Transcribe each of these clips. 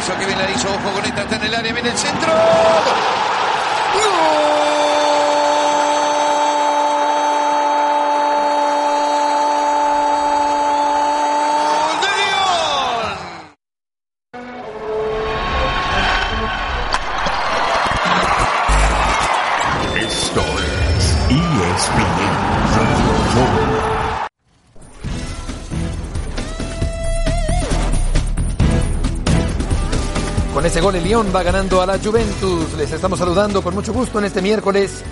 hizo Kevin Larizzo, ojo con esta, está en el área, viene el centro. ¡Gol! Con ese gol el Lyon va ganando a la Juventus. Les estamos saludando con mucho gusto en este miércoles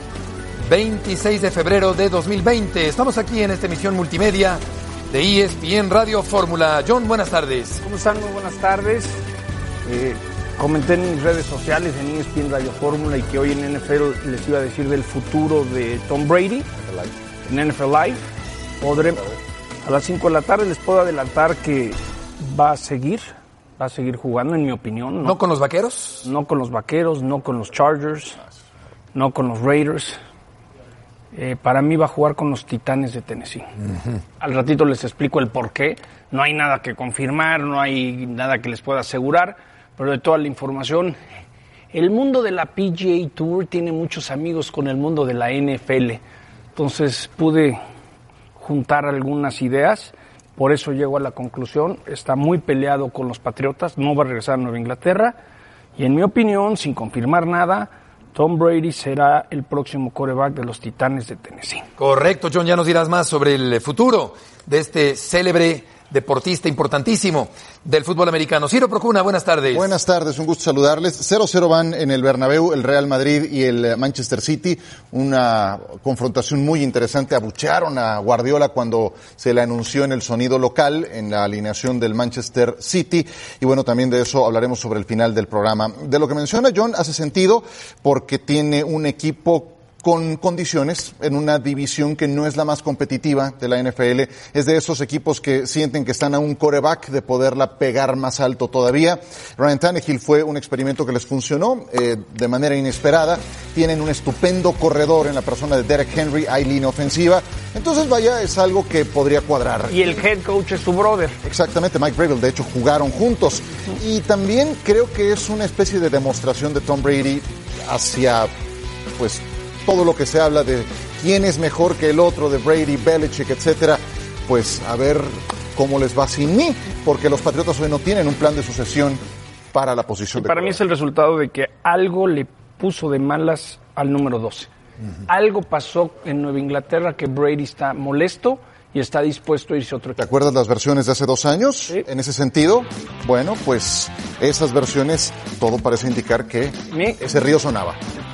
26 de febrero de 2020. Estamos aquí en esta emisión multimedia de ESPN Radio Fórmula. John, buenas tardes. ¿Cómo están? Muy buenas tardes. Comenté en mis redes sociales en ESPN Radio Fórmula y que hoy en NFL les iba a decir del futuro de Tom Brady en NFL Live. A las 5 de la tarde les puedo adelantar que va a seguir jugando, en mi opinión. ¿No con los Vaqueros? No con los Vaqueros, no con los Chargers, no con los Raiders. Para mí va a jugar con los Titanes de Tennessee. Uh-huh. Al ratito les explico el por qué. No hay nada que confirmar, no hay nada que les pueda asegurar, pero de toda la información, el mundo de la PGA Tour tiene muchos amigos con el mundo de la NFL. Entonces pude juntar algunas ideas. Por eso llego a la conclusión, está muy peleado con los Patriotas, no va a regresar a Nueva Inglaterra. Y en mi opinión, sin confirmar nada, Tom Brady será el próximo quarterback de los Titanes de Tennessee. Correcto, John, ya nos dirás más sobre el futuro de este célebre deportista importantísimo del fútbol americano. Ciro Procuna, buenas tardes. Buenas tardes, un gusto saludarles. 0-0 van en el Bernabéu el Real Madrid y el Manchester City. Una confrontación muy interesante. Abuchearon a Guardiola cuando se le anunció en el sonido local, en la alineación del Manchester City. Y bueno, también de eso hablaremos sobre el final del programa. De lo que menciona John hace sentido porque tiene un equipo con condiciones en una división que no es la más competitiva de la NFL. Es de esos equipos que sienten que están a un quarterback de poderla pegar más alto todavía. Ryan Tannehill fue un experimento que les funcionó de manera inesperada. Tienen un estupendo corredor en la persona de Derek Henry, hay línea ofensiva. Entonces, vaya, es algo que podría cuadrar. Y el head coach es su brother. Exactamente, Mike Vrabel. De hecho, jugaron juntos. Y también creo que es una especie de demostración de Tom Brady hacia, pues, todo lo que se habla de quién es mejor que el otro, de Brady, Belichick, etcétera, pues a ver cómo les va sin mí, porque los Patriotas hoy no tienen un plan de sucesión para la posición de para mí es el resultado de que algo le puso de malas al número 12. Uh-huh. Algo pasó en Nueva Inglaterra que Brady está molesto y está dispuesto a irse a otro equipo. ¿Te acuerdas las versiones de hace 2 años? Sí. En ese sentido, bueno, pues esas versiones, todo parece indicar que ese río sonaba.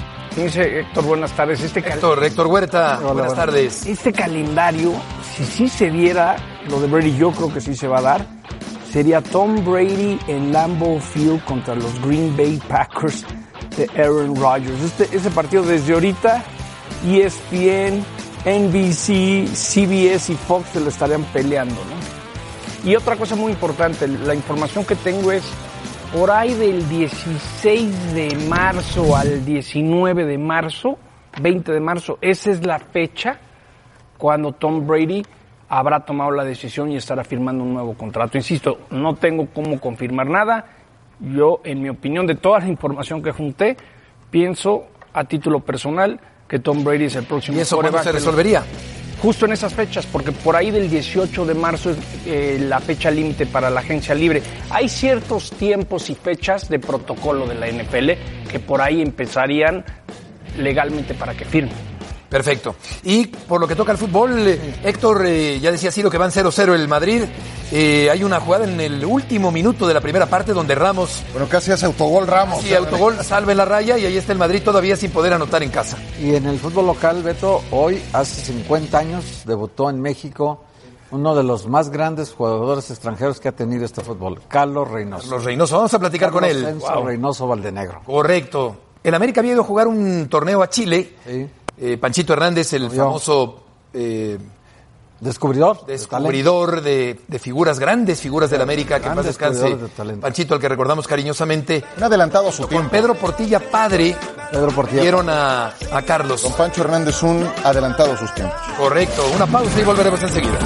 Dice Héctor, buenas tardes. Héctor Huerta, buenas tardes. Este calendario, si sí se diera lo de Brady, yo creo que sí se va a dar, sería Tom Brady en Lambeau Field contra los Green Bay Packers de Aaron Rodgers. Ese partido desde ahorita, ESPN, NBC, CBS y Fox se lo estarían peleando, ¿no? Y otra cosa muy importante, la información que tengo es, por ahí del 16 de marzo al 19 de marzo, 20 de marzo, esa es la fecha cuando Tom Brady habrá tomado la decisión y estará firmando un nuevo contrato. Insisto, no tengo cómo confirmar nada. Yo, en mi opinión, de toda la información que junté, pienso a título personal que Tom Brady es el próximo. ¿Y eso cuándo se resolvería? Justo en esas fechas, porque por ahí del 18 de marzo es la fecha límite para la agencia libre. Hay ciertos tiempos y fechas de protocolo de la NFL que por ahí empezarían legalmente para que firmen. Perfecto. Y por lo que toca al fútbol, Héctor, ya decía Ciro que van 0-0 el Madrid. Hay una jugada en el último minuto de la primera parte donde Ramos... Bueno, casi hace autogol Ramos. Sí, autogol, salva en la raya y ahí está el Madrid todavía sin poder anotar en casa. Y en el fútbol local, Beto, hoy, hace 50 años, debutó en México uno de los más grandes jugadores extranjeros que ha tenido este fútbol, Carlos Reynoso. Carlos Reynoso, vamos a platicar con él. Wow. Reynoso Valdenegro. Correcto. El América había ido a jugar un torneo a Chile. Sí. Panchito Hernández, el famoso descubridor de figuras, grandes figuras del América, que en paz descanse, Panchito, al que recordamos cariñosamente. Un adelantado a su tiempo. Con Pedro Portilla padre, vieron a Carlos. Don Pancho Hernández, un adelantado a sus tiempos. Correcto, una pausa y volveremos enseguida.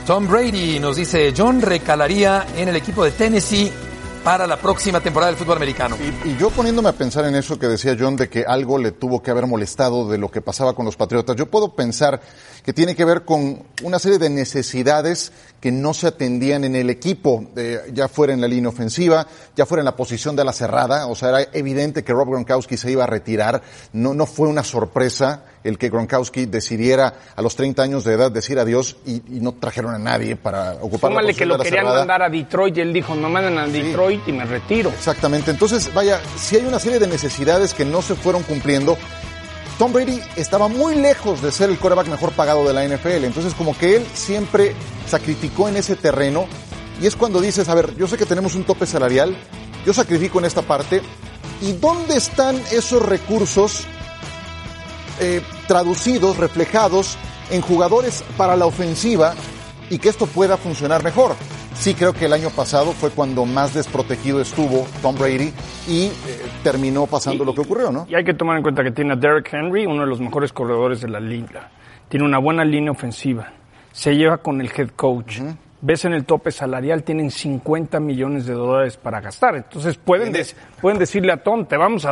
Tom Brady nos dice, John recalaría en el equipo de Tennessee para la próxima temporada del fútbol americano. Y yo poniéndome a pensar en eso que decía John, de que algo le tuvo que haber molestado de lo que pasaba con los Patriotas, yo puedo pensar que tiene que ver con una serie de necesidades que no se atendían en el equipo, ya fuera en la línea ofensiva, ya fuera en la posición de ala cerrada. O sea, era evidente que Rob Gronkowski se iba a retirar. No fue una sorpresa el que Gronkowski decidiera a los 30 años de edad decir adiós y no trajeron a nadie para ocupar la posición que lo de la querían cerrada. mandar a Detroit y él dijo, no manden a Detroit y me retiro. Exactamente. Entonces, vaya, si hay una serie de necesidades que no se fueron cumpliendo. Tom Brady estaba muy lejos de ser el quarterback mejor pagado de la NFL. Entonces, como que él siempre sacrificó en ese terreno. Y es cuando dices, a ver, yo sé que tenemos un tope salarial, yo sacrifico en esta parte. ¿Y dónde están esos recursos traducidos, reflejados en jugadores para la ofensiva y que esto pueda funcionar mejor? Sí, creo que el año pasado fue cuando más desprotegido estuvo Tom Brady y terminó pasando lo que ocurrió, ¿no? Y hay que tomar en cuenta que tiene a Derrick Henry, uno de los mejores corredores de la liga. Tiene una buena línea ofensiva. Se lleva con el head coach. Ves en el tope salarial, tienen $50 millones para gastar. Entonces pueden decirle a Tom, te vamos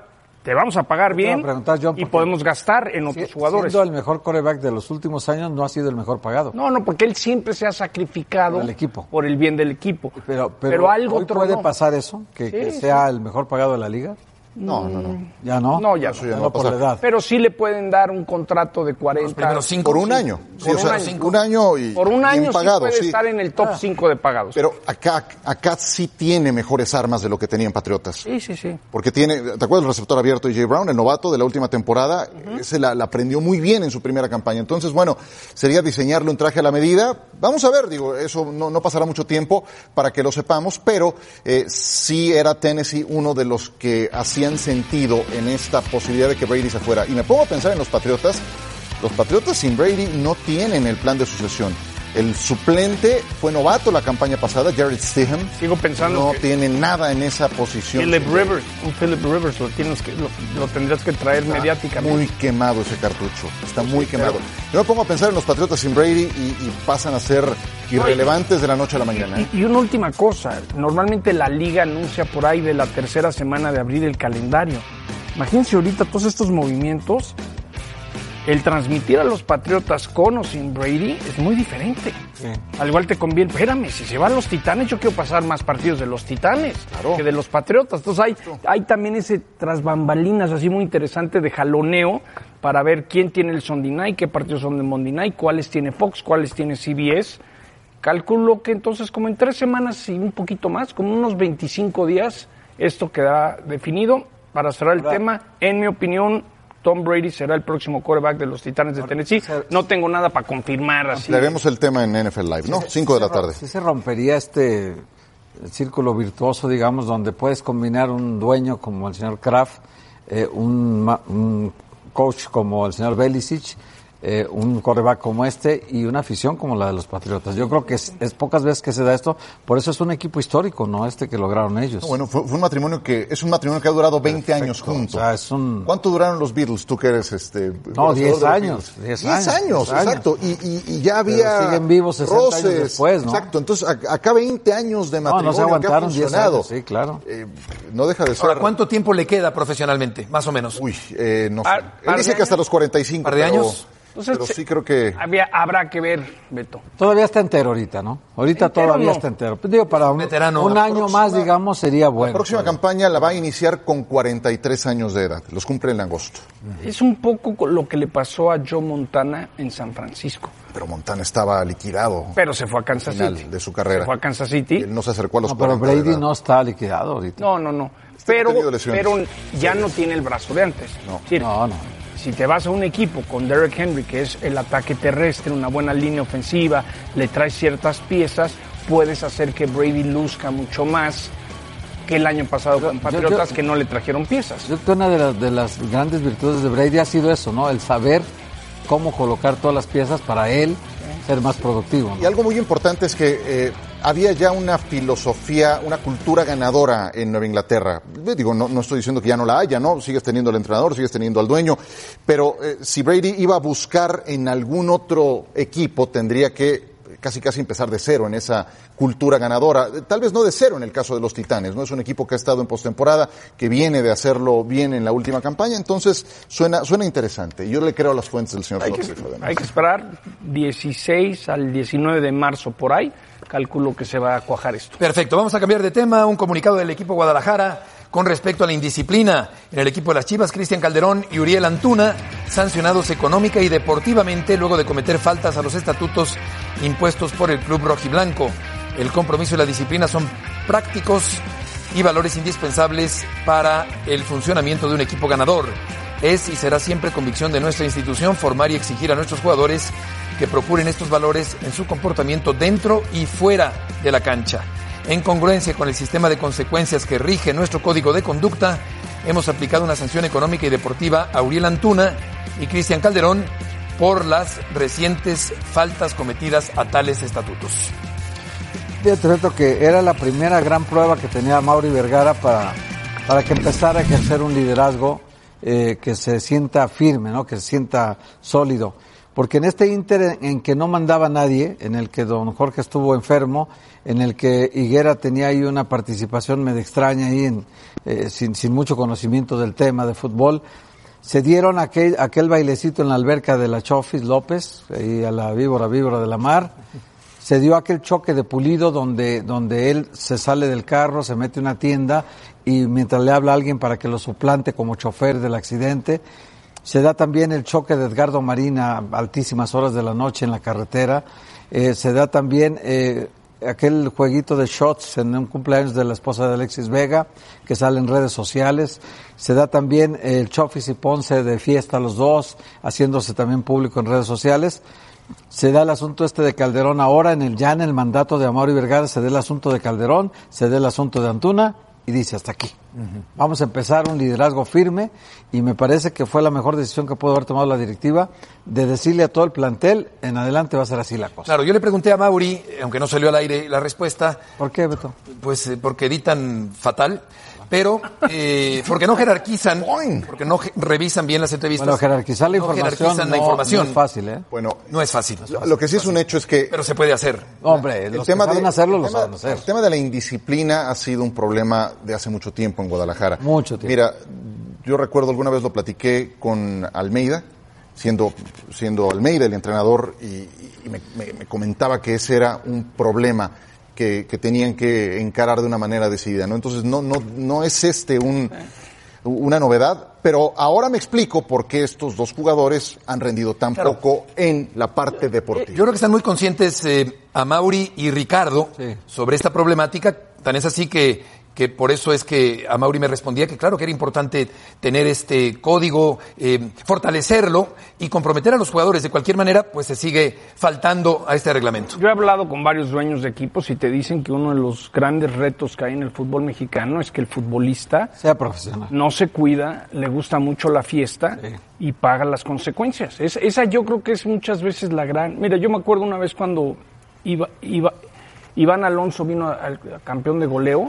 a pagar bien y podemos gastar en otros jugadores. Siendo el mejor quarterback de los últimos años, no ha sido el mejor pagado. No, porque él siempre se ha sacrificado por el bien del equipo. Pero algo ¿hoy puede pasar eso? ¿Que sea el mejor pagado de la liga? No. ¿Ya no? No, ya Eso ya no. no Por la edad. Pero sí le pueden dar un contrato de 40. Por un año. Sí, un año y por un año bien pagado, sí puede estar en el top 5 de pagados. Pero acá sí tiene mejores armas de lo que tenían Patriotas. Sí. Porque tiene, ¿te acuerdas del receptor abierto J. Brown, el novato de la última temporada? Ese la aprendió muy bien en su primera campaña. Entonces, bueno, sería diseñarlo en traje a la medida. Vamos a ver, eso no pasará mucho tiempo para que lo sepamos, pero sí era Tennessee uno de los que hacían sentido en esta posibilidad de que Brady se fuera. Y me pongo a pensar en los Patriotas. Los Patriotas sin Brady no tienen el plan de sucesión. El suplente fue novato la campaña pasada, Jared Stidham. Sigo pensando no tiene nada en esa posición. Philip Rivers, lo tendrías que traer mediáticamente. Muy quemado ese cartucho, está muy quemado. Yo me pongo a pensar en los Patriotas sin Brady y pasan a ser irrelevantes de la noche a la mañana. Y una última cosa, normalmente la liga anuncia por ahí de la tercera semana de abril el calendario. Imagínense ahorita todos estos movimientos. El transmitir a los Patriotas con o sin Brady es muy diferente. Sí. Al igual te conviene, espérame, si se van los Titanes, yo quiero pasar más partidos de los Titanes que de los Patriotas. Entonces hay también ese tras bambalinas así muy interesante de jaloneo para ver quién tiene el Sunday Night, qué partidos son de Monday Night, cuáles tiene Fox, cuáles tiene CBS. Calculo que entonces como en 3 semanas y un poquito más, como unos 25 días, esto quedará definido. Para cerrar el tema, en mi opinión, Tom Brady será el próximo quarterback de los Titanes de Tennessee. No tengo nada para confirmar así. Le haremos el tema en NFL Live, ¿no? 5 de la tarde. Sí se rompería este círculo virtuoso, digamos, donde puedes combinar un dueño como el señor Kraft, un coach como el señor Belichick, un quarterback como este y una afición como la de los Patriotas. Yo creo que es pocas veces que se da esto, por eso es un equipo histórico, ¿no? Que lograron ellos. No, bueno, fue un matrimonio que ha durado 20 años juntos. O sea, ¿cuánto duraron los Beatles? Tú que eres 10 años. 10 años, exacto. Y ya había pero siguen vivos 60 roces, años después, ¿no? Exacto. Entonces, acá 20 años de matrimonio no se aguantaron que ha funcionado. 10 años, sí, claro. No deja de ser. Ahora, ¿cuánto tiempo le queda profesionalmente, más o menos? No sé. Él dice que hasta los 45. ¿Par de años? Entonces, pero sí creo que habrá que ver, Beto. Todavía está entero ahorita, ¿no? Ahorita todavía está entero. Digo, para un año más, digamos, sería bueno. La próxima campaña la va a iniciar con 43 años de edad. Los cumple en agosto. Es un poco lo que le pasó a Joe Montana en San Francisco. Pero Montana estaba liquidado. Pero se fue a Kansas City. De su carrera. Se fue a Kansas City. Y él no se acercó a los 40. Pero Brady no está liquidado ahorita. No. Pero ya no tiene el brazo de antes. No. Si te vas a un equipo con Derrick Henry, que es el ataque terrestre, una buena línea ofensiva, le traes ciertas piezas, puedes hacer que Brady luzca mucho más que el año pasado con Patriotas, que no le trajeron piezas. Yo creo que una de las grandes virtudes de Brady ha sido eso, ¿no? El saber cómo colocar todas las piezas para él ser más productivo, ¿no? Y algo muy importante es que había ya una filosofía, una cultura ganadora en Nueva Inglaterra. Digo, no estoy diciendo que ya no la haya, ¿no? Sigues teniendo al entrenador, sigues teniendo al dueño, pero si Brady iba a buscar en algún otro equipo, tendría que casi empezar de cero en esa cultura ganadora. Tal vez no de cero en el caso de los Titanes, ¿no? Es un equipo que ha estado en postemporada, que viene de hacerlo bien en la última campaña, entonces suena interesante. Yo le creo a las fuentes del señor Flores. Hay que esperar 16 al 19 de marzo, por ahí, calculo que se va a cuajar esto. Perfecto, vamos a cambiar de tema. Un comunicado del equipo Guadalajara con respecto a la indisciplina en el equipo de las Chivas. Cristian Calderón y Uriel Antuna, sancionados económica y deportivamente luego de cometer faltas a los estatutos impuestos por el club rojiblanco. El compromiso y la disciplina son prácticos y valores indispensables para el funcionamiento de un equipo ganador. Es y será siempre convicción de nuestra institución formar y exigir a nuestros jugadores que procuren estos valores en su comportamiento dentro y fuera de la cancha. En congruencia con el sistema de consecuencias que rige nuestro código de conducta, hemos aplicado una sanción económica y deportiva a Uriel Antuna y Cristian Calderón por las recientes faltas cometidas a tales estatutos. Fíjate, Beto, que era la primera gran prueba que tenía Mauri Vergara para que empezara a ejercer un liderazgo que se sienta firme, ¿no? Que se sienta sólido. Porque en este ínter en que no mandaba nadie, en el que don Jorge estuvo enfermo, en el que Higuera tenía ahí una participación medio extraña ahí sin mucho conocimiento del tema de fútbol, se dieron aquel bailecito en la alberca de la Chofis López, ahí a la víbora de la mar, se dio aquel choque de Pulido donde él se sale del carro, se mete a una tienda y mientras le habla a alguien para que lo suplante como chofer del accidente. Se da también el choque de Edgardo Marín a altísimas horas de la noche en la carretera. Se da también aquel jueguito de shots en un cumpleaños de la esposa de Alexis Vega, que sale en redes sociales. Se da también el Chofis y Ponce de fiesta los dos, haciéndose también público en redes sociales. Se da el asunto de Calderón ahora, en el mandato de Amaury Vergara, se da el asunto de Calderón, se da el asunto de Antuna, y dice hasta aquí. Vamos a empezar un liderazgo firme y me parece que fue la mejor decisión que pudo haber tomado la directiva de decirle a todo el plantel, en adelante va a ser así la cosa. Claro, yo le pregunté a Mauri, aunque no salió al aire la respuesta. ¿Por qué, Beto? Pues porque editan fatal, pero porque no jerarquizan, porque no revisan bien las entrevistas. Bueno, jerarquizar la información no es fácil, ¿eh? Bueno, no es fácil. Lo que sí es un hecho es que... Pero se puede hacer. Hombre, los que saben hacerlo, lo saben hacer. El tema de la indisciplina ha sido un problema de hace mucho tiempo en Guadalajara. Mucho tiempo. Mira, yo recuerdo alguna vez lo platiqué con Almeida, siendo Almeida el entrenador, y me comentaba que ese era un problema que tenían que encarar de una manera decidida, ¿no? Entonces no es una novedad, pero ahora me explico por qué estos dos jugadores han rendido tan poco en la parte deportiva. Yo creo que están muy conscientes Amaury y Ricardo sobre esta problemática, tan es así que por eso es que Amaury me respondía que claro que era importante tener este código, fortalecerlo y comprometer a los jugadores. De cualquier manera, pues se sigue faltando a este reglamento. Yo he hablado con varios dueños de equipos y te dicen que uno de los grandes retos que hay en el fútbol mexicano es que el futbolista sea profesional, no se cuida, le gusta mucho la fiesta y paga las consecuencias. Esa yo creo que es muchas veces la gran... Mira, yo me acuerdo una vez cuando Iván Alonso vino al campeón de goleo.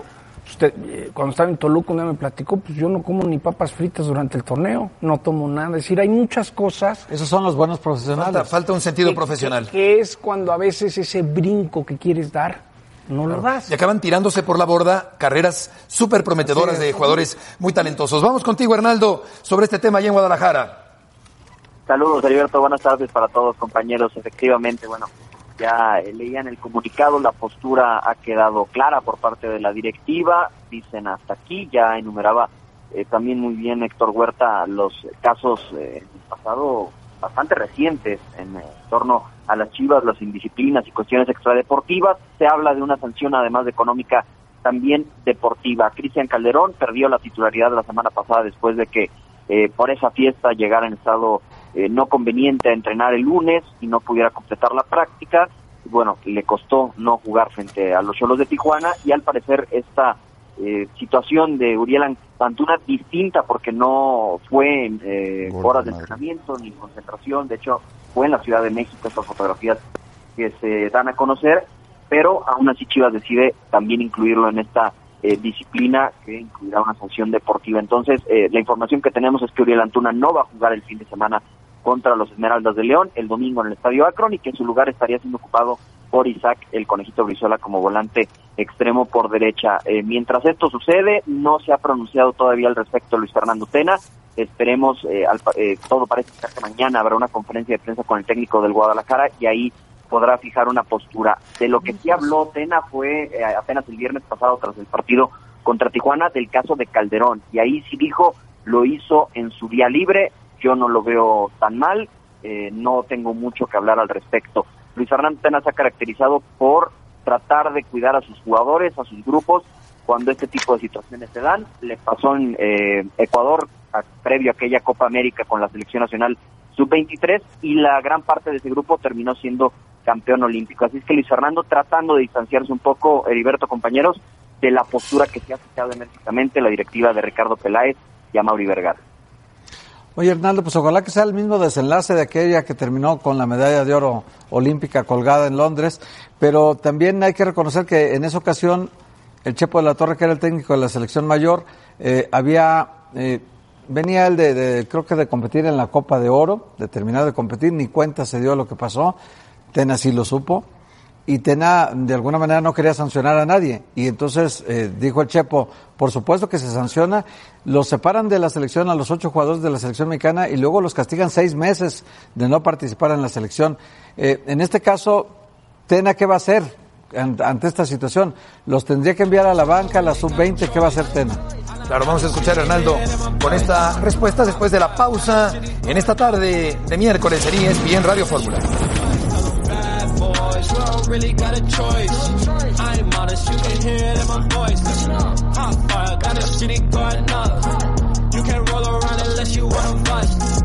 Cuando estaba en Toluca un día me platicó, pues yo no como ni papas fritas durante el torneo, no tomo nada. Es decir, hay muchas cosas. Esos son los buenos profesionales. Falta un sentido profesional. Que es cuando a veces ese brinco que quieres dar, no lo das. Y acaban tirándose por la borda carreras súper prometedoras de jugadores muy talentosos. Vamos contigo, Hernaldo, sobre este tema allá en Guadalajara. Saludos, Heriberto. Buenas tardes para todos, compañeros. Efectivamente, bueno, ya leían el comunicado, la postura ha quedado clara por parte de la directiva, dicen hasta aquí, ya enumeraba también muy bien Héctor Huerta los casos en el pasado bastante recientes en torno a las Chivas, las indisciplinas y cuestiones extradeportivas. Se habla de una sanción además de económica, también deportiva. Cristian Calderón perdió la titularidad la semana pasada después de que por esa fiesta llegara en estado no conveniente a entrenar el lunes y no pudiera completar la práctica. Bueno, le costó no jugar frente a los Xolos de Tijuana y al parecer esta situación de Uriel Antuna distinta porque no fue en horas de entrenamiento ni concentración. De hecho, fue en la Ciudad de México estas fotografías que se dan a conocer, pero aún así Chivas decide también incluirlo en esta disciplina que incluirá una sanción deportiva. Entonces, la información que tenemos es que Uriel Antuna no va a jugar el fin de semana contra los Esmeraldas de León el domingo en el Estadio Akron y que en su lugar estaría siendo ocupado por por Isaac el Conejito Brizuela como volante extremo por derecha. Mientras esto sucede, no se ha pronunciado todavía al respecto Luis Fernando Tena. Esperemos, todo parece que mañana habrá una conferencia de prensa con el técnico del Guadalajara y ahí podrá fijar una postura. De lo que sí habló Tena fue apenas el viernes pasado tras el partido contra Tijuana del caso de Calderón, y ahí sí dijo, lo hizo en su día libre, yo no lo veo tan mal, no tengo mucho que hablar al respecto. Luis Fernando Tena se ha caracterizado por tratar de cuidar a sus jugadores, a sus grupos, cuando este tipo de situaciones se dan. Le pasó en Ecuador, previo a aquella Copa América con la selección nacional sub-23, y la gran parte de ese grupo terminó siendo campeón olímpico. Así es que Luis Fernando tratando de distanciarse un poco, Heriberto, compañeros, de la postura que se ha fijado enérgicamente la directiva de Ricardo Peláez y a Mauri Vergara. Oye, Hernando, pues ojalá que sea el mismo desenlace de aquella que terminó con la medalla de oro olímpica colgada en Londres, pero también hay que reconocer que en esa ocasión el Chepo de la Torre, que era el técnico de la selección mayor, venía él creo que de competir en la Copa de Oro, de terminar de competir, ni cuenta se dio lo que pasó. Tena sí lo supo, y Tena de alguna manera no quería sancionar a nadie, y entonces dijo el Chepo, por supuesto que se sanciona, los separan de la selección a los 8 jugadores de la selección mexicana y luego los castigan 6 meses de no participar en la selección. En este caso, Tena, ¿qué va a hacer ante esta situación? ¿Los tendría que enviar a la banca, a la sub-20? ¿Qué va a hacer Tena? Claro, vamos a escuchar a Hernando con esta respuesta después de la pausa en esta tarde de miércoles en ESPN Radio Fórmula. Really got a choice. I ain't modest, you can hear it in my voice. Hot fire, got a city guarding up. You can't roll around unless you wanna bust.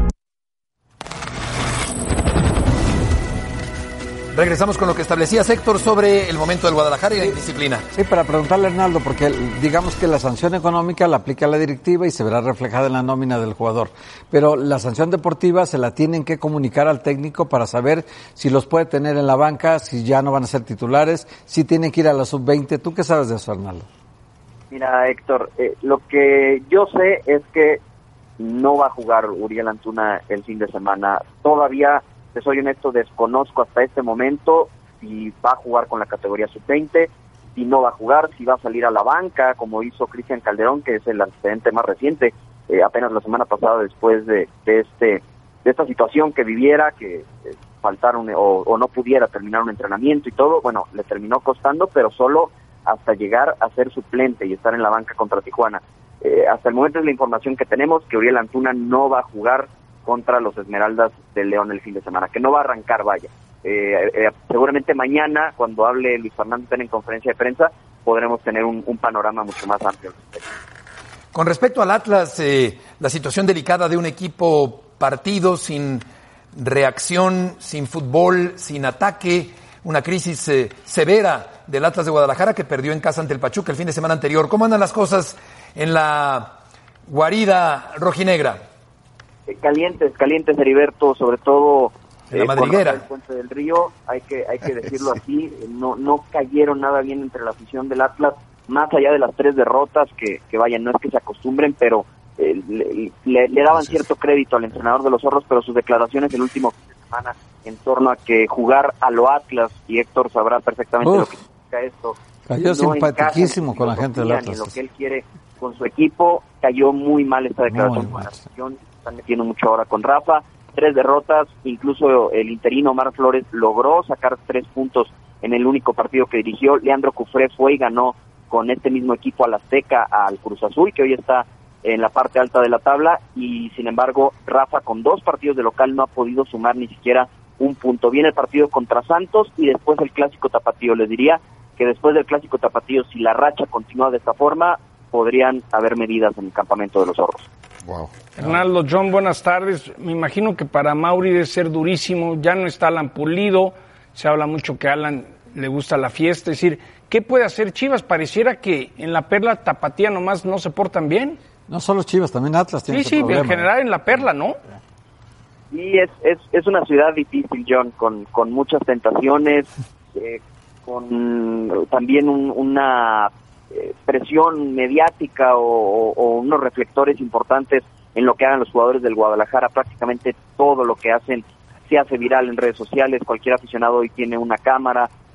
Regresamos con lo que establecía Héctor sobre el momento del Guadalajara y la indisciplina. Sí, para preguntarle a Hernando, porque digamos que la sanción económica la aplica la directiva y se verá reflejada en la nómina del jugador. Pero la sanción deportiva se la tienen que comunicar al técnico para saber si los puede tener en la banca, si ya no van a ser titulares, si tienen que ir a la sub-20. ¿Tú qué sabes de eso, Hernando? Mira, Héctor, lo que yo sé es que no va a jugar Uriel Antuna el fin de semana. Todavía, te soy honesto, desconozco hasta este momento si va a jugar con la categoría sub-20, si no va a jugar, si va a salir a la banca, como hizo Cristian Calderón, que es el antecedente más reciente, apenas la semana pasada después de esta situación que viviera, que faltaron o no pudiera terminar un entrenamiento y todo. Bueno, le terminó costando, pero solo hasta llegar a ser suplente y estar en la banca contra Tijuana. Hasta el momento es la información que tenemos, que Uriel Antuna no va a jugar contra los Esmeraldas del León el fin de semana, que no va a arrancar, vaya. Seguramente mañana, cuando hable Luis Fernando Tena en conferencia de prensa, podremos tener un panorama mucho más amplio. Con respecto al Atlas, la situación delicada de un equipo partido sin reacción, sin fútbol, sin ataque, una crisis severa del Atlas de Guadalajara que perdió en casa ante el Pachuca el fin de semana anterior. ¿Cómo andan las cosas en la guarida rojinegra? Calientes, Heriberto, sobre todo en la madriguera. El Puente del Río, hay que decirlo así, no cayeron nada bien entre la afición del Atlas, más allá de las 3 derrotas, que vayan, no es que se acostumbren, pero le daban cierto crédito al entrenador de los Zorros, pero sus declaraciones el último fin de semana en torno a que jugar a lo Atlas, y Héctor sabrá perfectamente lo que significa esto. Cayó simpaticísimo con la gente del Atlas. Lo que él quiere con su equipo, cayó muy mal esta declaración. Están metiendo mucho ahora con Rafa, 3 derrotas, incluso el interino Omar Flores logró sacar 3 puntos en el único partido que dirigió. Leandro Cufré fue y ganó con este mismo equipo al Azteca, al Cruz Azul, que hoy está en la parte alta de la tabla, y sin embargo Rafa con 2 partidos de local no ha podido sumar ni siquiera un punto. Viene el partido contra Santos y después el Clásico Tapatío. Les diría que después del Clásico Tapatío, si la racha continúa de esta forma, podrían haber medidas en el campamento de los Zorros. Wow. Hernando, John, buenas tardes. Me imagino que para Mauri debe ser durísimo. Ya no está Alan Pulido. Se habla mucho que a Alan le gusta la fiesta. Es decir, ¿qué puede hacer Chivas? Pareciera que en la Perla Tapatía nomás no se portan bien. No solo Chivas, también Atlas tiene ese problema. En general en la Perla, ¿no? Sí, es una ciudad difícil, John, con muchas tentaciones, con también una presión mediática o unos reflectores importantes en lo que hagan los jugadores del Guadalajara. Prácticamente todo lo que hacen se hace viral en redes sociales. Cualquier aficionado hoy tiene una cámara,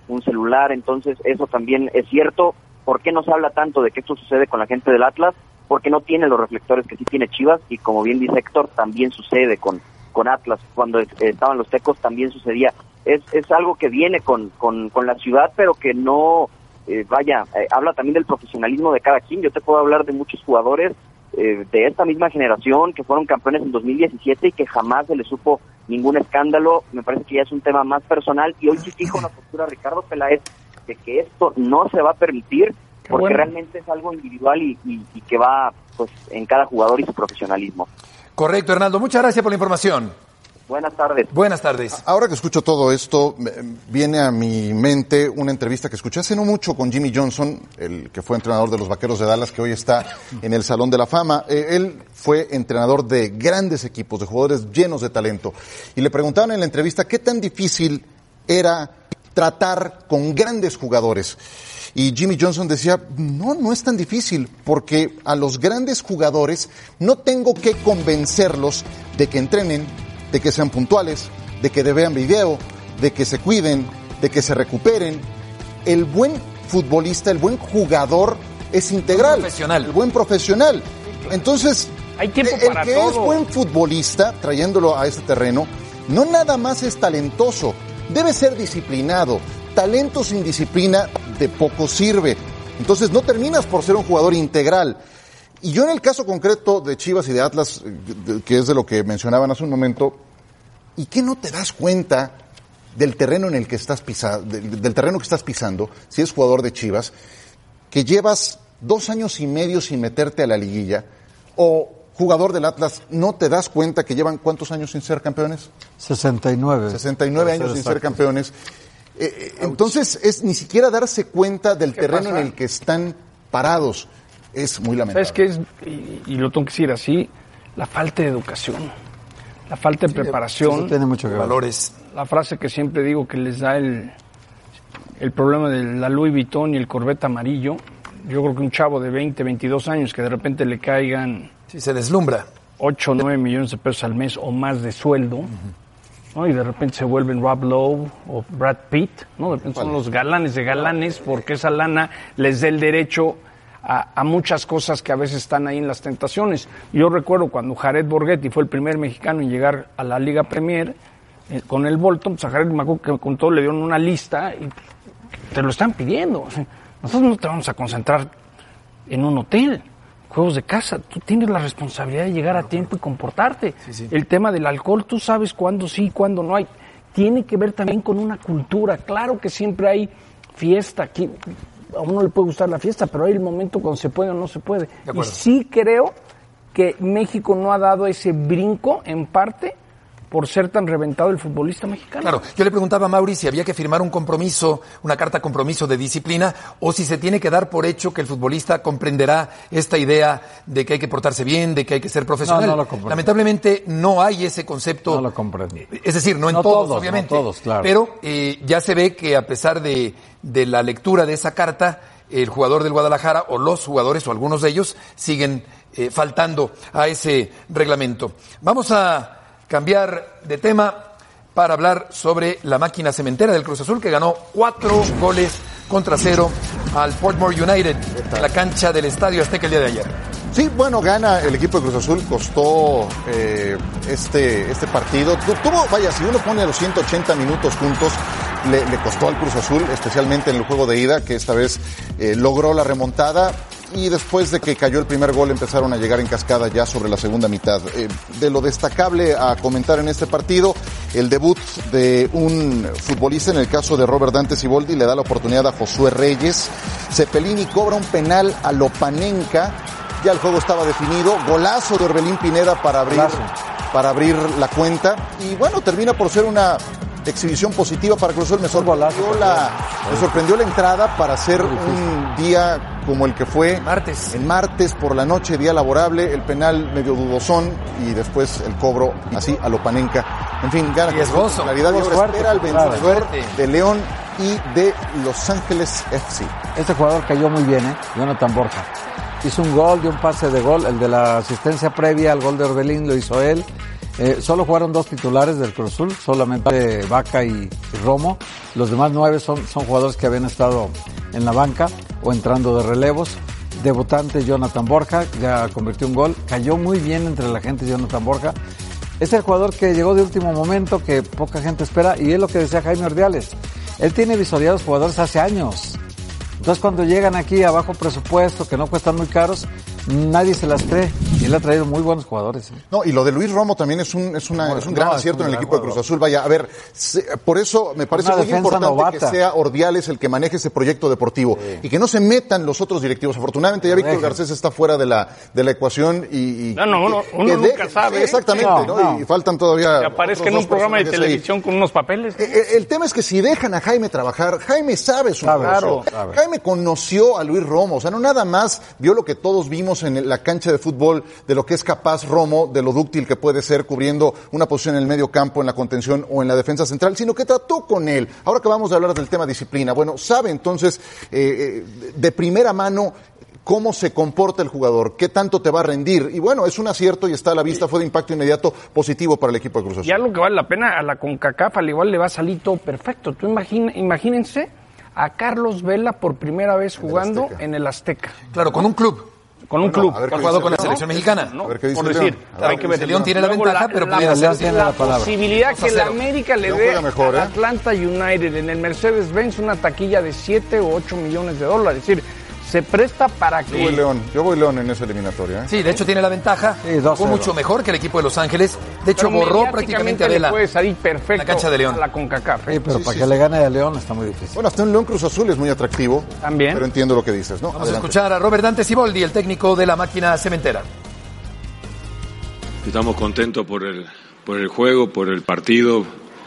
un celular, entonces eso también es cierto. ¿Por qué no se habla tanto de que esto sucede con la gente del Atlas? Porque no tiene los reflectores que sí tiene Chivas, y como bien dice Héctor, también sucede con Atlas. Cuando estaban los Tecos también sucedía. Es algo que viene con la ciudad, pero que no, habla también del profesionalismo de cada quien. Yo te puedo hablar de muchos jugadores de esta misma generación que fueron campeones en 2017 y que jamás se les supo ningún escándalo. Me parece que ya es un tema más personal, y hoy sí fijo una postura Ricardo Peláez de que esto no se va a permitir, porque realmente es algo individual y que va pues en cada jugador y su profesionalismo. Correcto, Hernando. Muchas gracias por la información. Buenas tardes. Buenas tardes. Ahora que escucho todo esto, viene a mi mente una entrevista que escuché hace no mucho con Jimmy Johnson, el que fue entrenador de los Vaqueros de Dallas, que hoy está en el Salón de la Fama. Él fue entrenador de grandes equipos, de jugadores llenos de talento. Y le preguntaban en la entrevista qué tan difícil era tratar con grandes jugadores. Y Jimmy Johnson decía, no es tan difícil, porque a los grandes jugadores no tengo que convencerlos de que entrenen, de que sean puntuales, de que vean video, de que se cuiden, de que se recuperen. El buen futbolista, el buen jugador es integral. Profesional. El buen profesional. Entonces, hay tiempo para el que todo. es buen futbolista, trayéndolo a este terreno, no nada más es talentoso, debe ser disciplinado. Talento sin disciplina de poco sirve. Entonces no terminas por ser un jugador integral. Y yo en el caso concreto de Chivas y de Atlas, que es de lo que mencionaban hace un momento, ¿y qué no te das cuenta del terreno en el que estás pisando, del terreno que estás pisando, si es jugador de Chivas, que llevas 2 años y medio sin meterte a la liguilla, o jugador del Atlas, ¿no te das cuenta que llevan cuántos años sin ser campeones? 69. 69 años sin ser campeones. Entonces es ni siquiera darse cuenta del terreno en el que están parados. Es muy lamentable. ¿Sabes qué es? Y lo tengo que decir así, la falta de educación, la falta de preparación. Eso tiene mucho que ver. Valores. La frase que siempre digo que les da el problema de la Louis Vuitton y el Corvette amarillo. Yo creo que un chavo de 20, 22 años que de repente le caigan... Sí, se deslumbra. 8 o 9 millones de pesos al mes o más de sueldo, ¿no? Y de repente se vuelven Rob Lowe o Brad Pitt, ¿no? De repente son los galanes de galanes, porque esa lana les da el derecho a muchas cosas que a veces están ahí en las tentaciones. Yo recuerdo cuando Jared Borghetti fue el primer mexicano en llegar a la Liga Premier con el Bolton, pues a Jared me acuerdo que con todo le dieron una lista y te lo están pidiendo. O sea, nosotros no te vamos a concentrar en un hotel, juegos de casa. Tú tienes la responsabilidad de llegar a tiempo y comportarte. Sí. El tema del alcohol, tú sabes cuándo sí, cuándo no hay. Tiene que ver también con una cultura. Claro que siempre hay fiesta aquí. A uno le puede gustar la fiesta, pero hay el momento cuando se puede o no se puede. Y sí creo que México no ha dado ese brinco, en parte, por ser tan reventado el futbolista mexicano. Claro, yo le preguntaba a Mauri si había que firmar un compromiso, una carta compromiso de disciplina, o si se tiene que dar por hecho que el futbolista comprenderá esta idea de que hay que portarse bien, de que hay que ser profesional. No lo comprende. Lamentablemente no hay ese concepto. No lo comprende. Es decir, no en todos, obviamente. No todos, claro. Pero ya se ve que a pesar de la lectura de esa carta, el jugador del Guadalajara o los jugadores o algunos de ellos siguen faltando a ese reglamento. Vamos a cambiar de tema para hablar sobre la máquina cementera del Cruz Azul, que ganó 4-0 al Portmore United en la cancha del Estadio Azteca el día de ayer. Sí, bueno, gana el equipo de Cruz Azul, costó este partido. Si uno pone los 180 minutos juntos, le costó al Cruz Azul, especialmente en el juego de ida, que esta vez logró la remontada. Y después de que cayó el primer gol empezaron a llegar en cascada ya sobre la segunda mitad. De lo destacable a comentar en este partido, el debut de un futbolista, en el caso de Robert Dante Siboldi, le da la oportunidad a Josué Reyes. Cepelini cobra un penal a Lopanenka. Ya el juego estaba definido. Golazo de Orbelín Pineda para abrir la cuenta. Y bueno, termina por ser una exhibición positiva para Cruz Azul. Me sorprendió la entrada para hacer un día como el que fue el martes por la noche, día laborable, el penal medio dudosón y después el cobro así a Lopanenka. En fin, gana con claridad y ahora espera al vencedor de León y de Los Ángeles FC. Este jugador cayó muy bien, Jonathan Borja. Hizo un gol y un pase de gol, el de la asistencia previa al gol de Orbelín lo hizo él. Solo jugaron 2 titulares del Cruz Azul, solamente Vaca y Romo. Los demás 9 son jugadores que habían estado en la banca o entrando de relevos. Debutante Jonathan Borja, ya convirtió un gol. Cayó muy bien entre la gente Jonathan Borja. Es el jugador que llegó de último momento, que poca gente espera, y es lo que decía Jaime Ordiales. Él tiene visoriados jugadores hace años. Entonces cuando llegan aquí a bajo presupuesto, que no cuestan muy caros, nadie se las cree. Y él ha traído muy buenos jugadores. No, y lo de Luis Romo también es un gran acierto en el equipo de Cruz Azul. Vaya, a ver, por eso me parece muy importante que sea Ordiales el que maneje ese proyecto deportivo y que no se metan los otros directivos. Afortunadamente ya Víctor Garcés está fuera de la ecuación y uno nunca sabe. Exactamente, ¿no? Y faltan todavía. Que aparezca en un programa de televisión con unos papeles. El tema es que si dejan a Jaime trabajar, Jaime sabe su negocio. Jaime conoció a Luis Romo, o sea, no nada más vio lo que todos vimos en la cancha de fútbol, de lo que es capaz Romo, de lo dúctil que puede ser cubriendo una posición en el medio campo, en la contención o en la defensa central, sino que trató con él. Ahora que vamos a hablar del tema disciplina, bueno, sabe entonces de primera mano cómo se comporta el jugador, qué tanto te va a rendir. Y bueno, es un acierto y está a la vista, fue de impacto inmediato positivo para el equipo de Cruz Azul. Ya lo que vale la pena, a la CONCACAF al igual le va a salir todo perfecto. Tú imagínense a Carlos Vela por primera vez jugando en el Azteca. Claro, con un club. Con un club. Ha jugado con la selección mexicana. No, a ver qué dice por decir, hay que ver. León tiene la ventaja, pero pudiera ser la posibilidad que la América le dé mejor, a Atlanta United en el Mercedes-Benz una taquilla de 7 o 8 millones de dólares. Es decir, se presta para que... Yo voy León en esa eliminatoria. Sí, de hecho tiene la ventaja. Fue mucho mejor que el equipo de Los Ángeles. De hecho, borró prácticamente a Vela. Puede salir perfecto la cancha de León. a la CONCACAF. Sí, pero para que le gane a León está muy difícil. Bueno, hasta un León Cruz Azul es muy atractivo. También. Pero entiendo lo que dices, ¿no? Vamos a escuchar a Robert Dante Siboldi, el técnico de la máquina cementera. Estamos contentos por el juego, por el partido,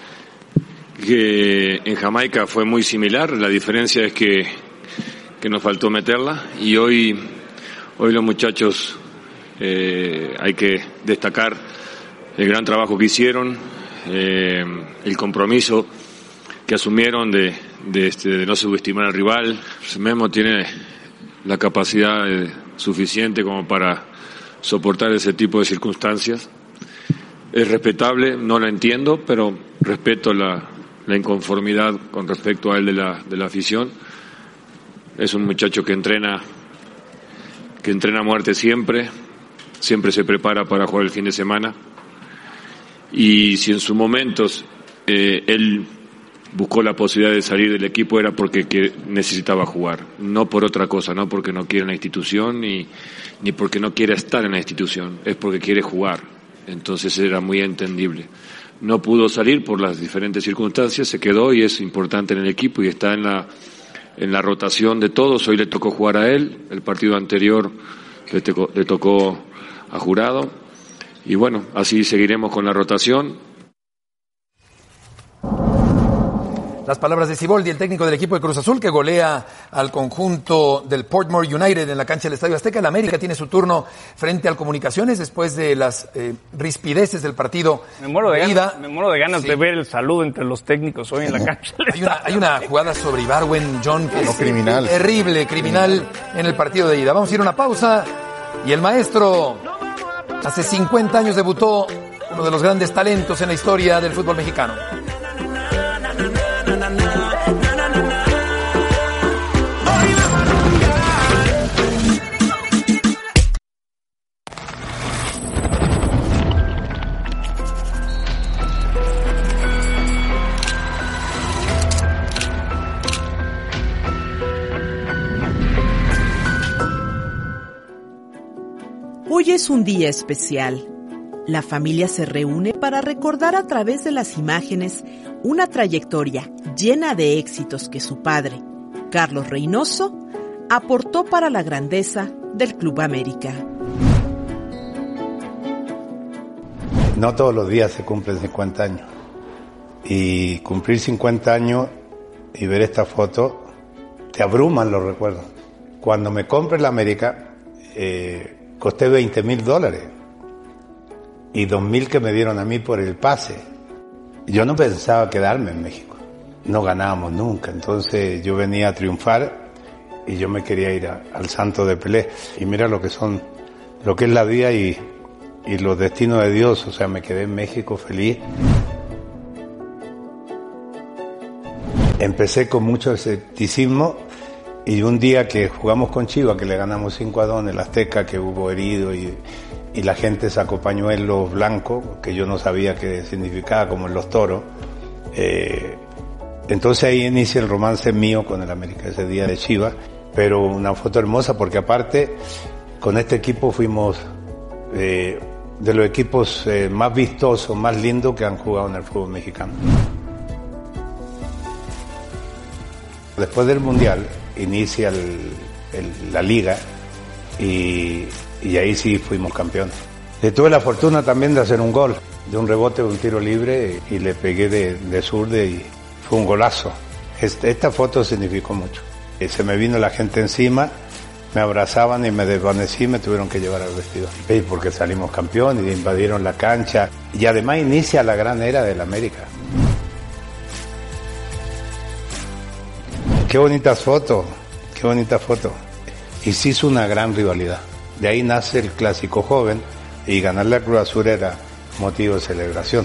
que en Jamaica fue muy similar. La diferencia es que nos faltó meterla, y hoy los muchachos hay que destacar el gran trabajo que hicieron, el compromiso que asumieron de no subestimar al rival. Memo tiene la capacidad suficiente como para soportar ese tipo de circunstancias. Es respetable, no la entiendo, pero respeto la inconformidad con respecto a él de la afición. Es un muchacho que entrena a muerte siempre se prepara para jugar el fin de semana, y si en sus momentos él buscó la posibilidad de salir del equipo era porque necesitaba jugar, no por otra cosa, no porque no quiere la institución ni porque no quiere estar en la institución, es porque quiere jugar. Entonces era muy entendible. No pudo salir por las diferentes circunstancias, se quedó y es importante en el equipo y está en la rotación de todos. Hoy le tocó jugar a él, el partido anterior le tocó a Jurado, y bueno, así seguiremos con la rotación. Las palabras de Siboldi, el técnico del equipo de Cruz Azul, que golea al conjunto del Portmore United en la cancha del Estadio Azteca. El América tiene su turno frente al Comunicaciones después de las rispideces del partido. Me muero de ganas de ver el saludo entre los técnicos hoy en la cancha. Hay una jugada sobre Ibarwen, John, que es criminal. Terrible, criminal en el partido de ida. Vamos a ir a una pausa, y el maestro hace 50 años debutó, uno de los grandes talentos en la historia del fútbol mexicano. Hoy es un día especial. La familia se reúne para recordar a través de las imágenes una trayectoria llena de éxitos que su padre, Carlos Reynoso, aportó para la grandeza del Club América. No todos los días se cumplen 50 años. Y cumplir 50 años y ver esta foto, te abruman los recuerdos. Cuando me compré la América, costé $20,000 y $2,000 que me dieron a mí por el pase. Yo no pensaba quedarme en México, no ganábamos nunca, entonces yo venía a triunfar y yo me quería ir al Santos de Pelé. Y mira lo que es la vida y y los destinos de Dios, o sea, me quedé en México feliz. Empecé con mucho escepticismo y un día que jugamos con Chivas, que le ganamos 5-2 en el Azteca, que hubo herido y la gente sacó pañuelos blancos, que yo no sabía qué significaba, como en los toros. Entonces ahí inicia el romance mío con el América, ese día de Chivas, pero una foto hermosa porque aparte con este equipo fuimos de los equipos más vistosos, más lindos que han jugado en el fútbol mexicano. Después del Mundial inicia la Liga y ahí sí fuimos campeones. Tuve la fortuna también de hacer un gol, de un rebote, de un tiro libre y le pegué de zurda y fue un golazo. Esta foto significó mucho. Se me vino la gente encima, me abrazaban y me desvanecí y me tuvieron que llevar al vestidor. Porque salimos campeones y invadieron la cancha y además inicia la gran era del América. Qué bonitas fotos, qué bonita foto. Y se hizo una gran rivalidad. De ahí nace el clásico joven y ganarle a Cruz Azul era motivo de celebración.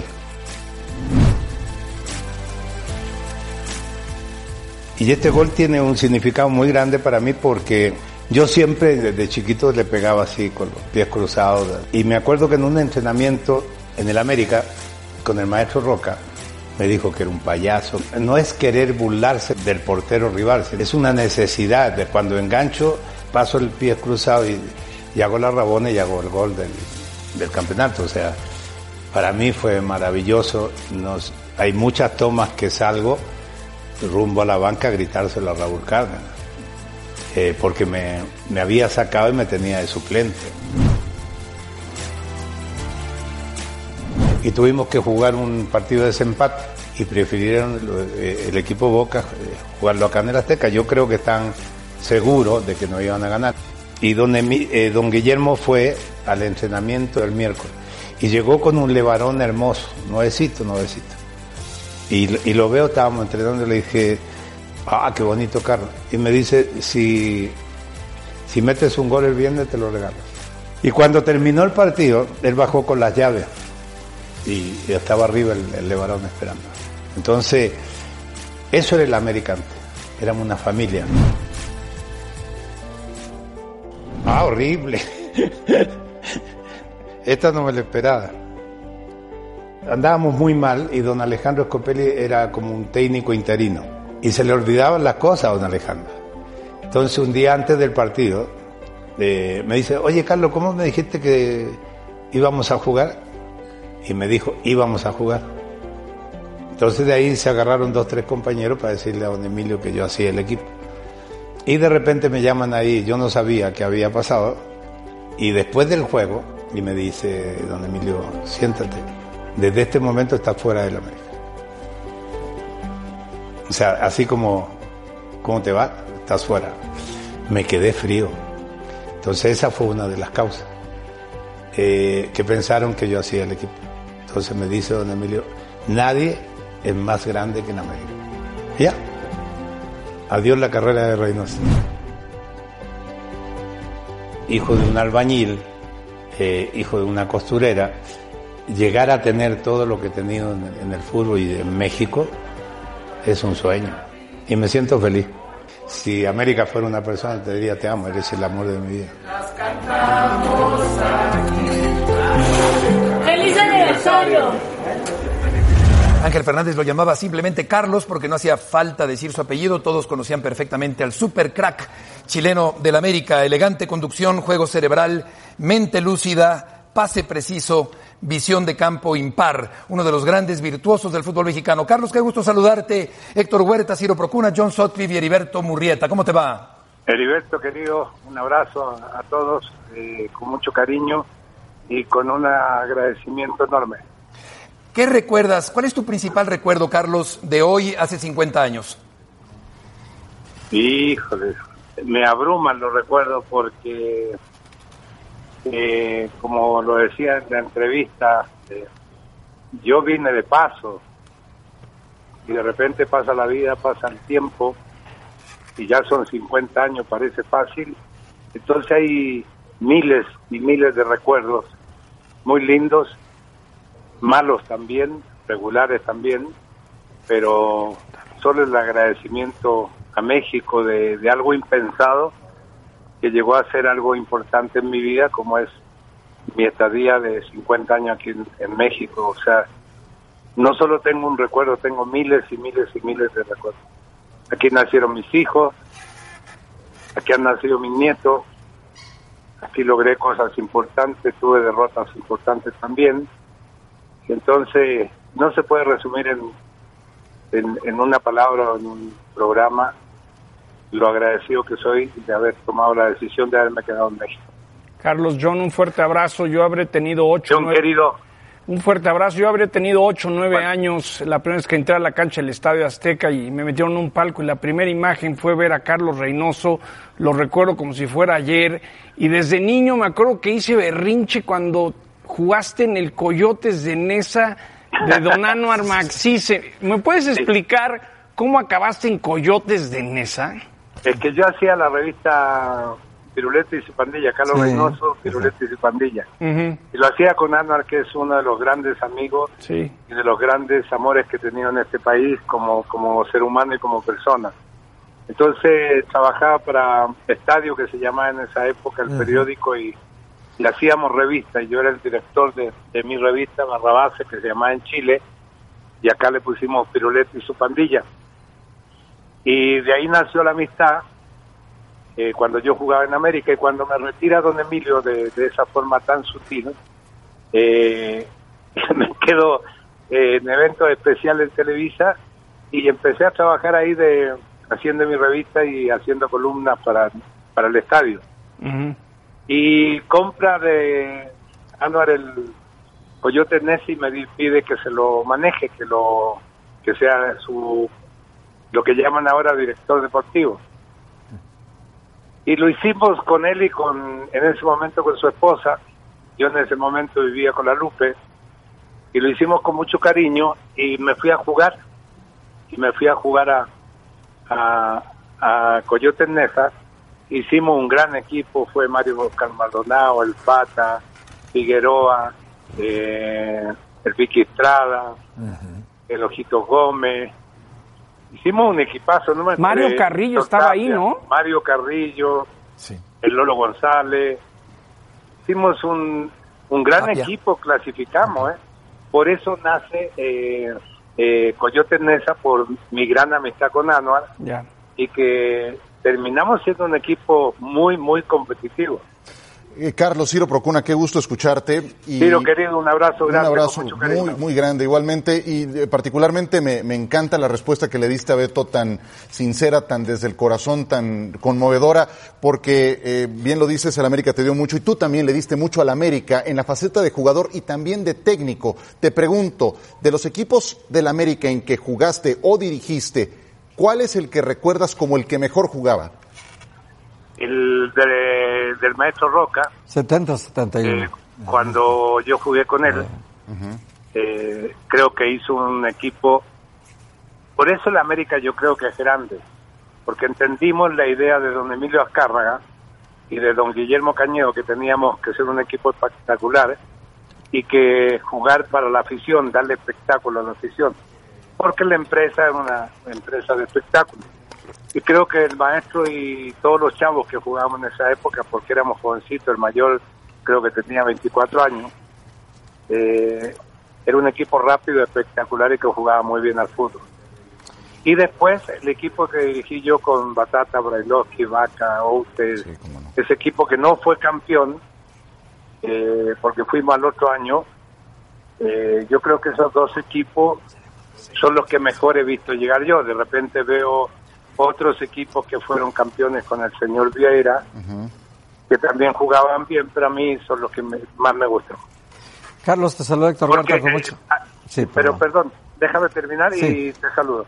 Y este gol tiene un significado muy grande para mí porque yo siempre desde chiquito le pegaba así con los pies cruzados. Y me acuerdo que en un entrenamiento en el América con el maestro Roca, me dijo que era un payaso. No es querer burlarse del portero rival, es una necesidad de cuando engancho, paso el pie cruzado y hago la rabona y hago el gol del campeonato. O sea, para mí fue maravilloso. Hay muchas tomas que salgo rumbo a la banca a gritárselo a Raúl Cárdenas, porque me había sacado y me tenía de suplente. Y tuvimos que jugar un partido de desempate y prefirieron el equipo Boca jugarlo acá en el Azteca. Yo creo que están seguros de que no iban a ganar. Y don Guillermo fue al entrenamiento el miércoles y llegó con un levarón hermoso, nuevecito. Y lo veo, estábamos entrenando y le dije, qué bonito Carlos. Y me dice, si metes un gol el viernes te lo regalo. Y cuando terminó el partido, él bajó con las llaves. Y estaba arriba el levarón esperando. Entonces, eso era el americano. Éramos una familia. Horrible. Esta no me la esperaba. Andábamos muy mal y don Alejandro Scopelli era como un técnico interino. Y se le olvidaban las cosas a don Alejandro. Entonces, un día antes del partido, me dice, oye Carlos, ¿cómo me dijiste que íbamos a jugar? Y me dijo, íbamos a jugar. Entonces de ahí se agarraron 2-3 compañeros para decirle a don Emilio que yo hacía el equipo. Y de repente me llaman ahí, yo no sabía qué había pasado. Y después del juego, y me dice, don Emilio, siéntate. Desde este momento estás fuera del América. O sea, así como, ¿cómo te va? Estás fuera. Me quedé frío. Entonces esa fue una de las causas. Que pensaron que yo hacía el equipo. Entonces me dice don Emilio, nadie es más grande que en América. Ya. Adiós la carrera de Reynoso. Hijo de un albañil, hijo de una costurera, llegar a tener todo lo que he tenido en el fútbol y en México es un sueño. Y me siento feliz. Si América fuera una persona, te diría, te amo, eres el amor de mi vida. Las cantamos aquí. ¡Feliz aniversario! Ángel Fernández lo llamaba simplemente Carlos porque no hacía falta decir su apellido. Todos conocían perfectamente al super crack chileno del América. Elegante conducción, juego cerebral, mente lúcida, pase preciso, visión de campo impar. Uno de los grandes virtuosos del fútbol mexicano. Carlos, qué gusto saludarte. Héctor Huerta, Ciro Procuna, John Sutcliffe y Heriberto Murrieta. ¿Cómo te va? Heriberto, querido, un abrazo a todos, con mucho cariño y con un agradecimiento enorme. ¿Qué recuerdas? ¿Cuál es tu principal recuerdo, Carlos, de hoy hace 50 años? Híjole, me abruman los recuerdos porque, como lo decía en la entrevista, yo vine de paso y de repente pasa la vida, pasa el tiempo y ya son 50 años, parece fácil. Entonces hay miles y miles de recuerdos muy lindos, malos también, regulares también, pero solo el agradecimiento a México de algo impensado que llegó a ser algo importante en mi vida, como es mi estadía de 50 años aquí en México. O sea, no solo tengo un recuerdo, tengo miles y miles y miles de recuerdos. Aquí nacieron mis hijos, aquí han nacido mis nietos, aquí logré cosas importantes, tuve derrotas importantes también. Y entonces no se puede resumir en una palabra o en un programa lo agradecido que soy de haber tomado la decisión de haberme quedado en México. Carlos, John, un fuerte abrazo. Yo habré tenido 8 John, querido. Un fuerte abrazo. Yo habré tenido 8 o 9 años la primera vez que entré a la cancha del Estadio Azteca y me metieron en un palco y la primera imagen fue ver a Carlos Reynoso. Lo recuerdo como si fuera ayer. Y desde niño me acuerdo que hice berrinche cuando jugaste en el Coyotes de Nesa de Don Anuar Maxice. ¿Me puedes explicar cómo acabaste en Coyotes de Nesa? Es que yo hacía la revista Piruletes y Pandilla, Carlos Reynoso, Piruletes y Pandilla. Y lo hacía con Anuar, que es uno de los grandes amigos y de los grandes amores que he tenido en este país como ser humano y como persona. Entonces trabajaba para Estadio, que se llamaba en esa época el periódico, y hacíamos revista, y yo era el director de mi revista Barrabase, que se llamaba en Chile, y acá le pusimos Piruletes y su Pandilla. Y de ahí nació la amistad, cuando yo jugaba en América, y cuando me retira don Emilio de esa forma tan sutil, me quedo en eventos especiales en Televisa, y empecé a trabajar ahí haciendo mi revista y haciendo columnas para el Estadio. Y compra de Anuar el Coyote Nesa y me pide que se lo maneje, que sea lo que llaman ahora director deportivo. Y lo hicimos con él y en ese momento con su esposa. Yo en ese momento vivía con la Lupe, y lo hicimos con mucho cariño, y me fui a jugar a Coyotes Nesa. Hicimos un gran equipo, fue Mario Oscar Maldonado, el Pata, Figueroa, el Vicky Estrada, el Ojito Gómez. Hicimos un equipazo, ¿no? Mario Carrillo estaba ahí, ¿no? Mario Carrillo, el Lolo González. Hicimos un gran equipo, clasificamos, Por eso nace Coyotes Nesa, por mi gran amistad con Anuar, y que terminamos siendo un equipo muy, muy competitivo. Carlos, Ciro Procuna, qué gusto escucharte. Ciro, querido, un abrazo grande. Un abrazo muy, muy grande, igualmente. Y particularmente me encanta la respuesta que le diste a Beto, tan sincera, tan desde el corazón, tan conmovedora, porque bien lo dices, el América te dio mucho, y tú también le diste mucho al América en la faceta de jugador y también de técnico. Te pregunto, de los equipos del América en que jugaste o dirigiste, ¿cuál es el que recuerdas como el que mejor jugaba? El del maestro Roca. 70-71. Cuando yo jugué con él, creo que hizo un equipo. Por eso el América yo creo que es grande, porque entendimos la idea de don Emilio Azcárraga y de don Guillermo Cañedo, que teníamos que ser un equipo espectacular y que jugar para la afición, darle espectáculo a la afición, porque la empresa es una empresa de espectáculo. Y creo que el maestro y todos los chavos que jugábamos en esa época, porque éramos jovencitos, el mayor creo que tenía 24 años, era un equipo rápido, espectacular, y que jugaba muy bien al fútbol. Y después el equipo que dirigí yo con Batata, Brailovsky, Vaca, Outes, ese equipo que no fue campeón, porque fuimos al otro año, yo creo que esos dos equipos son los que mejor he visto llegar yo. De repente veo otros equipos que fueron campeones con el señor Vieira, que también jugaban bien, pero a mí son los que más me gustan. Carlos, te saluda Héctor Huerta con mucho. Sí, pero perdón, déjame terminar y te saludo.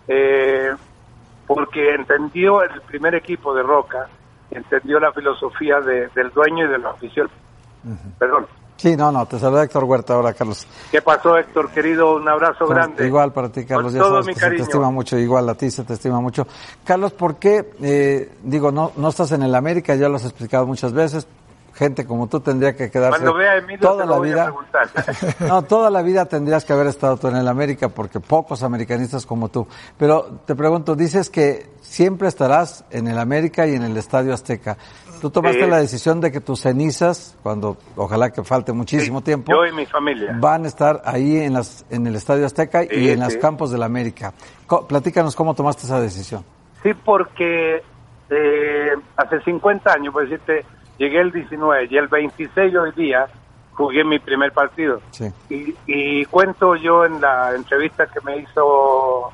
Porque entendió el primer equipo de Roca, entendió la filosofía del dueño y de la afición. Perdón. Sí, no, te saluda Héctor Huerta ahora, Carlos. ¿Qué pasó, Héctor, querido? Un abrazo grande. Igual para ti, Carlos, con ya todo sabes mi que cariño. se te estima mucho, igual a ti se te estima mucho. Carlos, ¿por qué, no estás en el América, ya lo has explicado muchas veces, gente como tú tendría que quedarse cuando vea a Emilio toda te lo la voy a vida. preguntar. No, toda la vida tendrías que haber estado tú en el América, porque pocos americanistas como tú. Pero te pregunto, dices que siempre estarás en el América y en el Estadio Azteca. Tú tomaste la decisión de que tus cenizas, cuando ojalá que falte muchísimo tiempo, yo y mi familia van a estar ahí en el Estadio Azteca y en los campos del América. Platícanos cómo tomaste esa decisión. Sí, porque hace 50 años, por decirte, llegué el 19 y el 26 hoy día jugué mi primer partido. Sí. Y cuento yo en la entrevista que me hizo,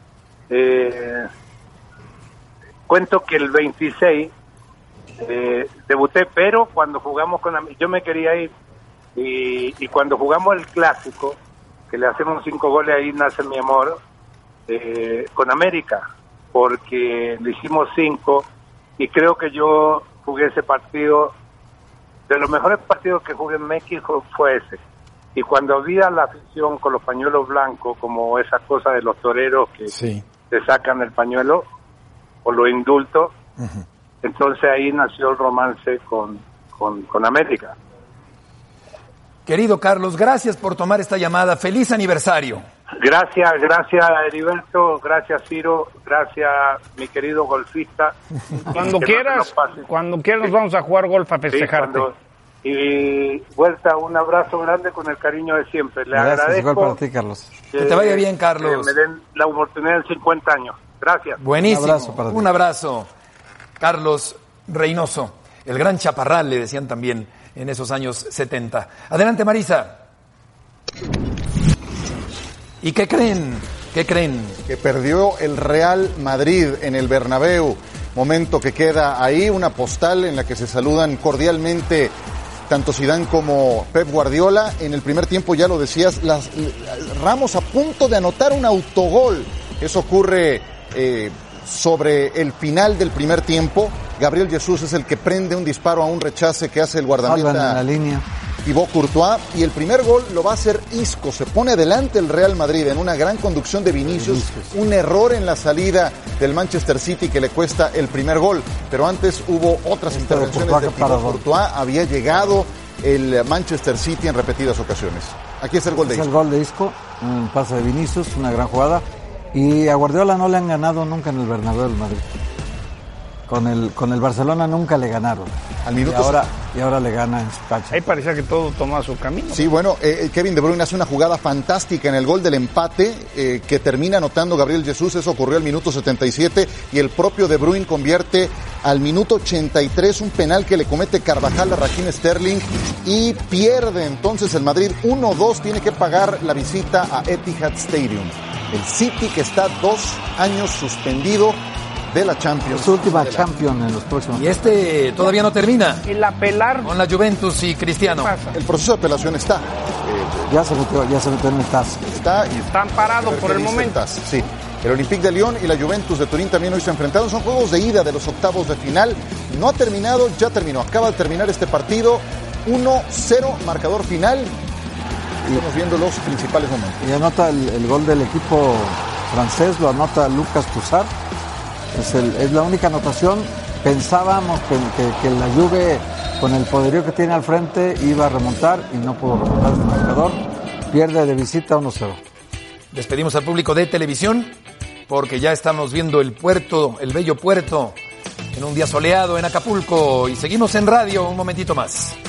cuento que el 26 debuté, pero cuando jugamos yo me quería ir y cuando jugamos el clásico, que le hacemos 5 goles, ahí nace mi amor con América, porque le hicimos 5 y creo que yo jugué ese partido, de los mejores partidos que jugué en México fue ese. Y cuando vi a la afición con los pañuelos blancos, como esa cosa de los toreros que te sacan el pañuelo o lo indulto, entonces ahí nació el romance con América. Querido Carlos, gracias por tomar esta llamada. ¡Feliz aniversario! Gracias Heriberto, gracias Ciro, gracias mi querido golfista. Cuando quieras nos vamos a jugar golf a festejarte. Y vuelta, un abrazo grande con el cariño de siempre. Le agradezco. Igual para ti, Carlos. Que te vaya bien, Carlos. Que me den la oportunidad en 50 años. Gracias. Buenísimo. Un abrazo para ti. Un abrazo. Carlos Reynoso, el gran chaparral, le decían también en esos años 70. Adelante, Marisa. ¿Y qué creen? ¿Qué creen? Que perdió el Real Madrid en el Bernabéu. Momento que queda ahí, una postal en la que se saludan cordialmente tanto Zidane como Pep Guardiola. En el primer tiempo, ya lo decías, Ramos a punto de anotar un autogol. Eso ocurre sobre el final del primer tiempo. Gabriel Jesús es el que prende un disparo a un rechace que hace el guardameta en la línea. Thibaut Courtois, y el primer gol lo va a hacer Isco. Se pone adelante el Real Madrid en una gran conducción de Vinicius. Un error en la salida del Manchester City que le cuesta el primer gol. Pero antes hubo otras intervenciones de Thibaut Courtois. Había llegado el Manchester City en repetidas ocasiones. Aquí es el gol de Isco. Es el gol de Isco, un pase de Vinicius, una gran jugada. Y a Guardiola no le han ganado nunca en el Bernabéu del Madrid. Con el Barcelona nunca le ganaron. Al minuto y ahora le gana en su cancha. Ahí parecía que todo tomaba su camino. Sí, bueno, Kevin De Bruyne hace una jugada fantástica en el gol del empate que termina anotando Gabriel Jesús. Eso ocurrió al minuto 77 y el propio De Bruyne convierte al minuto 83 un penal que le comete Carvajal a Raheem Sterling y pierde entonces el Madrid 1-2. Tiene que pagar la visita a Etihad Stadium. El City, que está 2 años suspendido de la Champions. Su última Champions en los próximos. Y todavía no termina. El apelar con la Juventus y Cristiano. El proceso de apelación está. Ya se metió en el TAS. Están parados por el momento. Sí. El Olympique de Lyon y la Juventus de Turín también hoy se enfrentaron. Son juegos de ida de los octavos de final. No ha terminado, ya terminó. Acaba de terminar este partido. 1-0, marcador final. Estamos viendo los principales momentos. Y anota el gol del equipo francés, lo anota Lucas Toussaint. Es la única anotación. Pensábamos que la Juve, con el poderío que tiene al frente, iba a remontar y no pudo remontar este marcador. Pierde de visita 1-0. Despedimos al público de televisión porque ya estamos viendo el puerto, el bello puerto, en un día soleado en Acapulco, y seguimos en radio un momentito más.